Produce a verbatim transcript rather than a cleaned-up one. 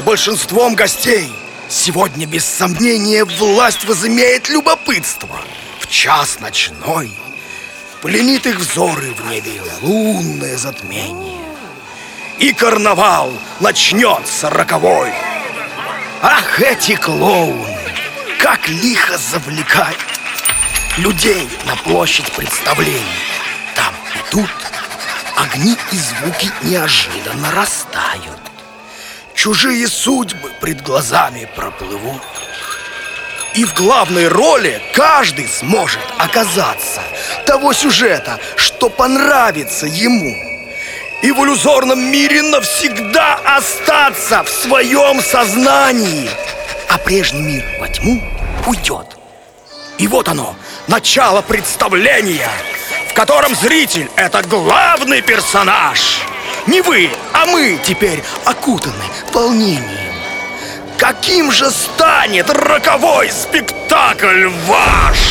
большинством гостей сегодня, без сомнения, власть возымеет любопытство. В час ночной пленит их взоры в небе лунное затмение. И карнавал начнется роковой. Ах, эти клоуны, как лихо завлекают людей на площадь представлений. Там и тут огни и звуки неожиданно растают. Чужие судьбы пред глазами проплывут. И в главной роли каждый сможет оказаться того сюжета, что понравится ему. И в иллюзорном мире навсегда остаться в своем сознании. А прежний мир во тьму уйдет. И вот оно, начало представления, в котором зритель — это главный персонаж. Не вы, а мы теперь окутаны волнением. Каким же станет роковой спектакль ваш?